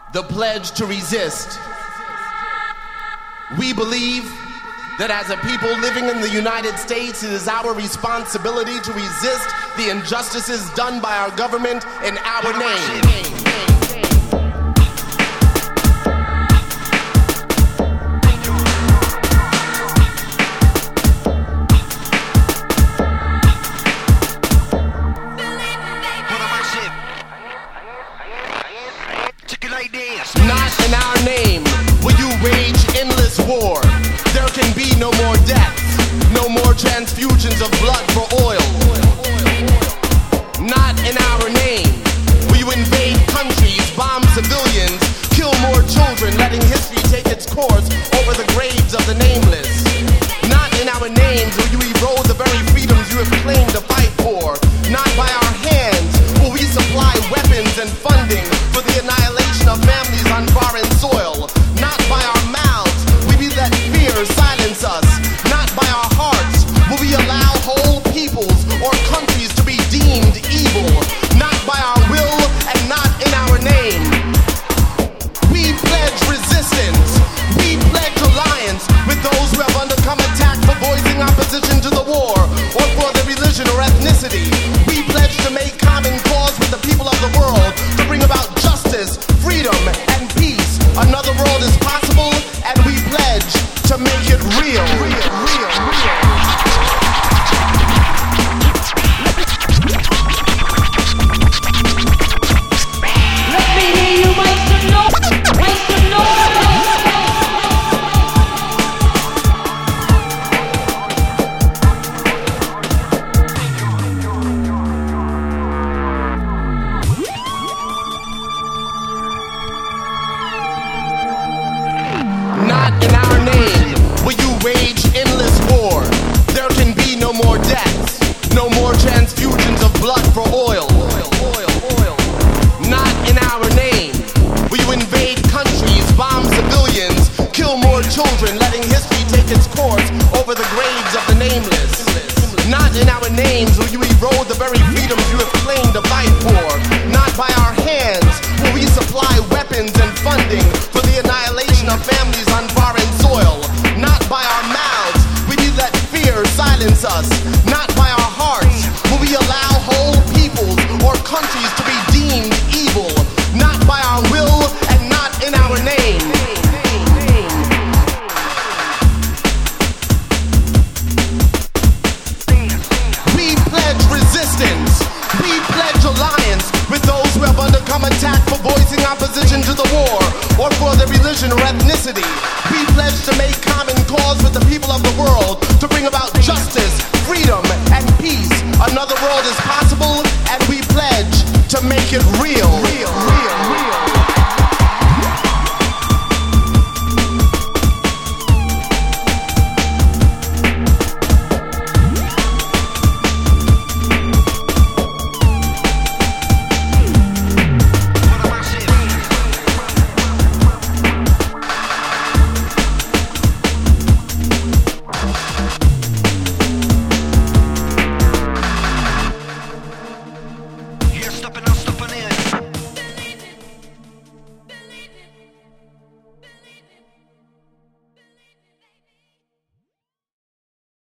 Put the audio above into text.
the pledge to resist. We believe that as a people living in the United States, it is our responsibility to resist the injustices done by our government in our name. Not in our name will you wage endless war. There can be no more deaths, no more transfusions of blood for oil. Not in our name will you invade countries, bomb civilians, kill more children, letting history take its course over the graves of the nameless. Not in our names will you erode the very freedoms you have claimed to fight for. Not by our hands will we supply weapons and funding for the annihilation of families on foreign soil. Not by our mouths will we let fear silence us. Not by our hearts will we allow whole peoples or countries to be deemed evil. Not by our will and not in our name. We pledge resistance. We pledge alliance with those who have undergone attack for voicing opposition to the war or for their religion or ethnicity. We pledge to make common cause with the people of the world to bring about justice, freedom, and peace. Another world is possible, and we pledge to make it real. Let me hear you make some noise. Make some noise. Not in our name will you wage endless war. There can be no more deaths, no more transfusions of blood for oil. Not in our name will you invade countries, bomb civilians, kill more children, letting history take its course over the graves of the nameless. Not in our names will you erode the very freedoms you have claimed to fight for. Not by our hands will we supply weapons and funding for the annihilation of families on foreign soil. Not by our mouths will we let fear silence us. Not by our hearts will we allow whole peoples or countries to be deemed evil. Not by our will and not in our name. We pledge resistance. We pledge alliance with those who have undergone attack for voicing opposition to the war or for their religion or ethnicity. We pledge to make common cause with the people of the world to bring about justice, freedom, and peace. Another world is possible, and we pledge to make it real.